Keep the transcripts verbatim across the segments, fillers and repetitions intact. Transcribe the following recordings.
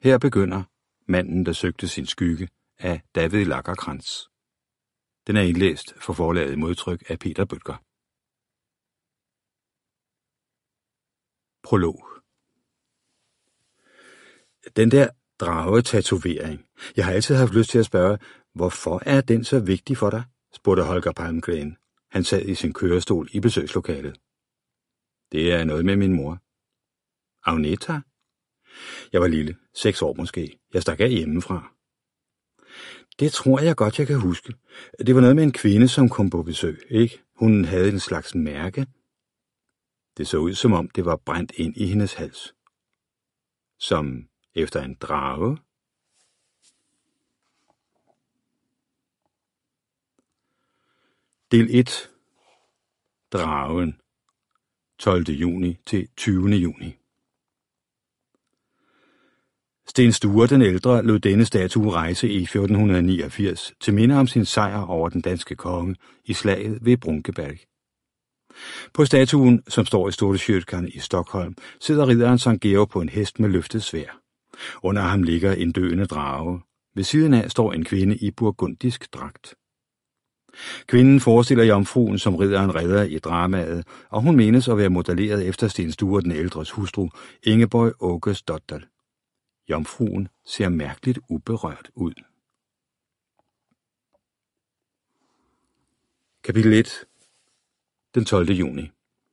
Her begynder Manden, der søgte sin skygge af David Lagercrantz. Den er indlæst for forlaget Modtryk af Peter Bøttger. Prolog. Den der drage-tatovering. Jeg har altid haft lyst til at spørge, hvorfor er den så vigtig for dig? Spurgte Holger Palmgren. Han sad i sin kørestol i besøgslokalet. Det er noget med min mor. Agneta? Jeg var lille, seks år måske. Jeg stak af hjemmefra. Det tror jeg godt, jeg kan huske. Det var noget med en kvinde, som kom på besøg, ikke? Hun havde en slags mærke. Det så ud, som om det var brændt ind i hendes hals. Som efter en drage. Del et. Dragen. tolvte juni til tyvende juni. Sten Sture den ældre lod denne statue rejse i fjorten niogfirs til minde om sin sejr over den danske konge i slaget ved Brunkeberg. På statuen, som står i Storkyrkan i Stockholm, sidder ridderen Sankt Georg på en hest med løftet sværd. Under ham ligger en døende drage. Ved siden af står en kvinde i burgundisk dragt. Kvinden forestiller jomfruen, som ridderen redder i dramaet, og hun menes at være modelleret efter Sten Sture den ældres hustru, Ingeborg Ågesdotter. Jomfruen ser mærkeligt uberørt ud. Kapitel et. Den tolvte juni.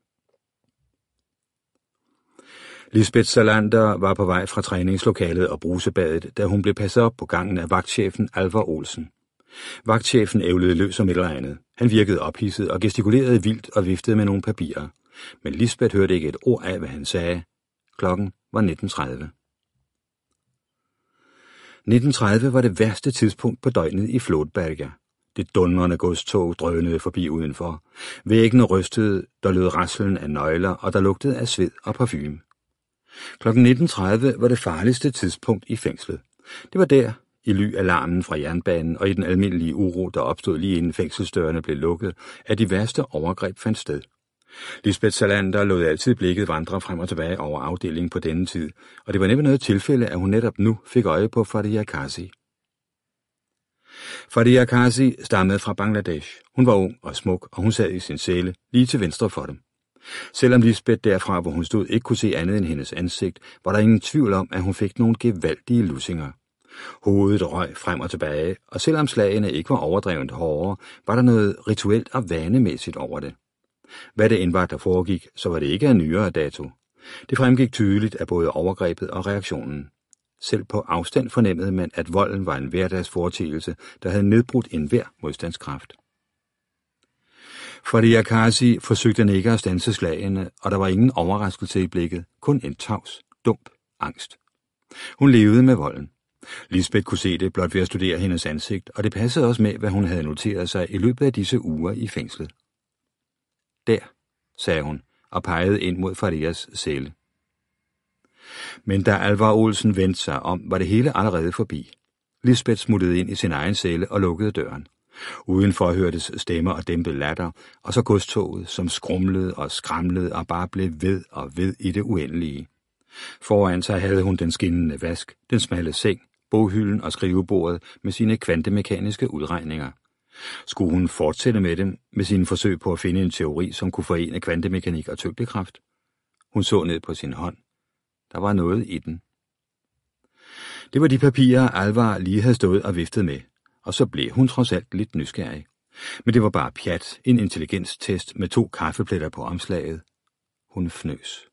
Lisbeth Salander var på vej fra træningslokalet og brusebadet, da hun blev passet op på gangen af vagtchefen Alvar Olsen. Vagtchefen ævlede løs om et eller andet. Han virkede ophidset og gestikulerede vildt og viftede med nogle papirer. Men Lisbeth hørte ikke et ord af, hvad han sagde. Klokken var nitten tredive. nitten tredive var det værste tidspunkt på døgnet i Flodberga. Det dundrende godstog drønede forbi udenfor. Væggene rystede, der lød raslen af nøgler, og der lugtede af sved og parfume. Klokken nitten tredive var det farligste tidspunkt i fængslet. Det var der, i ly af larmen fra jernbanen og i den almindelige uro, der opstod lige inden fængselsdørene blev lukket, at de værste overgreb fandt sted. Lisbeth Salander lod altid blikket vandre frem og tilbage over afdelingen på denne tid, og det var næppe noget tilfælde, at hun netop nu fik øje på Faria Kazi. Faria Kazi stammede fra Bangladesh. Hun var ung og smuk, og hun sad i sin celle lige til venstre for dem. Selvom Lisbeth derfra, hvor hun stod, ikke kunne se andet end hendes ansigt, var der ingen tvivl om, at hun fik nogle gevaldige lussinger. Hovedet røg frem og tilbage, og selvom slagene ikke var overdrevent hårde, var der noget rituelt og vanemæssigt over det. Hvad det end var, der foregik, så var det ikke af nyere dato. Det fremgik tydeligt af både overgrebet og reaktionen. Selv på afstand fornemmede man, at volden var en hverdagsforeteelse, der havde nedbrudt enhver modstandskraft. Faria Kazi forsøgte ikke at standse slagene, og der var ingen overraskelse i blikket, kun en tavs, dump angst. Hun levede med volden. Lisbeth kunne se det blot ved at studere hendes ansigt, og det passede også med, hvad hun havde noteret sig i løbet af disse uger i fængslet. Der, sagde hun, og pegede ind mod Farias celle. Men da Alvar Olsen vendte sig om, var det hele allerede forbi. Lisbeth smuttede ind i sin egen celle og lukkede døren. Udenfor hørtes stemmer og dæmpet latter, og så godstoget, som skrumlede og skramlede og bare blev ved og ved i det uendelige. Foran sig havde hun den skinnende vask, den smalle seng, boghylden og skrivebordet med sine kvantemekaniske udregninger. Skulle hun fortsætte med dem med sine forsøg på at finde en teori, som kunne forene kvantemekanik og tyngdekraft? Hun så ned på sin hånd. Der var noget i den. Det var de papirer, Alvar lige havde stået og viftet med, og så blev hun trods alt lidt nysgerrig. Men det var bare pjat, en intelligenstest med to kaffepletter på omslaget. Hun fnøs.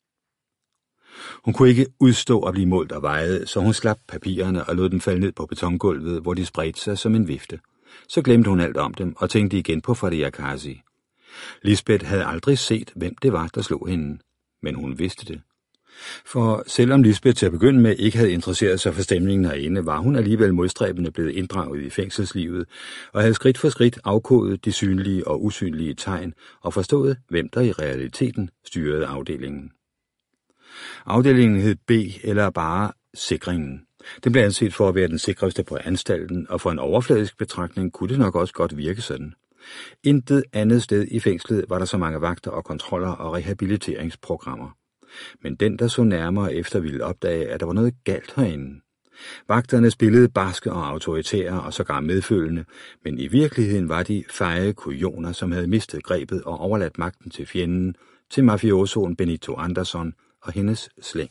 Hun kunne ikke udstå at blive målt og vejet, så hun slap papirerne og lod dem falde ned på betongulvet, hvor de spredte sig som en vifte. Så glemte hun alt om dem og tænkte igen på Faria Kazi. Lisbeth havde aldrig set, hvem det var, der slog hende, men hun vidste det. For selvom Lisbeth til at begynde med ikke havde interesseret sig for stemningen herinde, var hun alligevel modstræbende blevet inddraget i fængselslivet og havde skridt for skridt afkodet de synlige og usynlige tegn og forstået, hvem der i realiteten styrede afdelingen. Afdelingen hed B eller bare Sikringen. Den blev anset for at være den sikreste på anstalten, og for en overfladisk betragtning kunne det nok også godt virke sådan. Intet andet sted i fængslet var der så mange vagter og kontroller og rehabiliteringsprogrammer. Men den, der så nærmere efter, ville opdage, at der var noget galt herinde. Vagterne spillede barske og autoritære og sågar medfølende, men i virkeligheden var de feje kujoner, som havde mistet grebet og overladt magten til fjenden, til mafiosoen Benito Anderson og hendes slæng.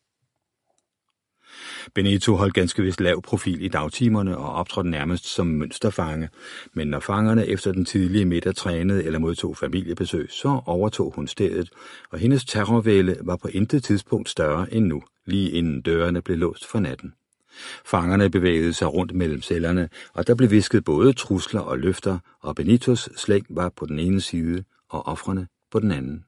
Benito holdt ganske vist lav profil i dagtimerne og optrådte nærmest som mønsterfange, men når fangerne efter den tidlige middag trænede eller modtog familiebesøg, så overtog hun stedet, og hendes terrorvælde var på intet tidspunkt større end nu, lige inden dørene blev låst for natten. Fangerne bevægede sig rundt mellem cellerne, og der blev visket både trusler og løfter, og Benitos slæng var på den ene side, og ofrene på den anden.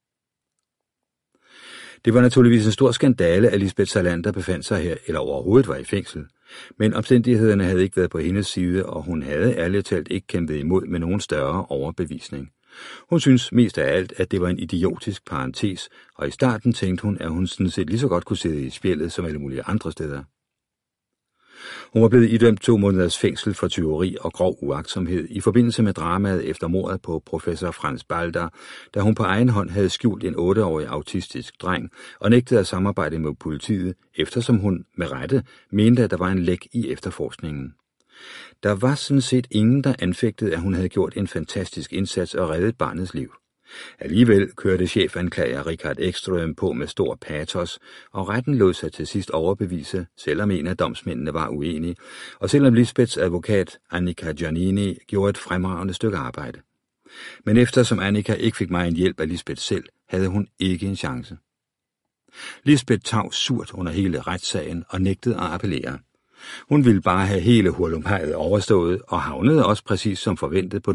Det var naturligvis en stor skandale, at Lisbeth Salander befandt sig her, eller overhovedet var i fængsel. Men omstændighederne havde ikke været på hendes side, og hun havde ærligt talt ikke kæmpet imod med nogen større overbevisning. Hun synes mest af alt, at det var en idiotisk parentes, og i starten tænkte hun, at hun sådan set lige så godt kunne sidde i spjældet som alle mulige andre steder. Hun var blevet idømt to måneders fængsel for tyveri og grov uagtsomhed i forbindelse med dramaet efter mordet på professor Franz Balder, da hun på egen hånd havde skjult en otteårig autistisk dreng og nægtede at samarbejde med politiet, eftersom hun med rette mente, at der var en læk i efterforskningen. Der var sådan set ingen, der anfægtede, at hun havde gjort en fantastisk indsats og reddet barnets liv. Alligevel kørte chefanklager Richard Ekström på med stor patos, og retten lod sig til sidst overbevise, selvom en af domsmændene var uenig, og selvom Lisbeths advokat Annika Giannini gjorde et fremragende stykke arbejde. Men eftersom Annika ikke fik meget hjælp af Lisbeth selv, havde hun ikke en chance. Lisbeth tav surt under hele retssagen og nægtede at appellere. Hun ville bare have hele hurlumhejet overstået og havnede også præcis som forventet på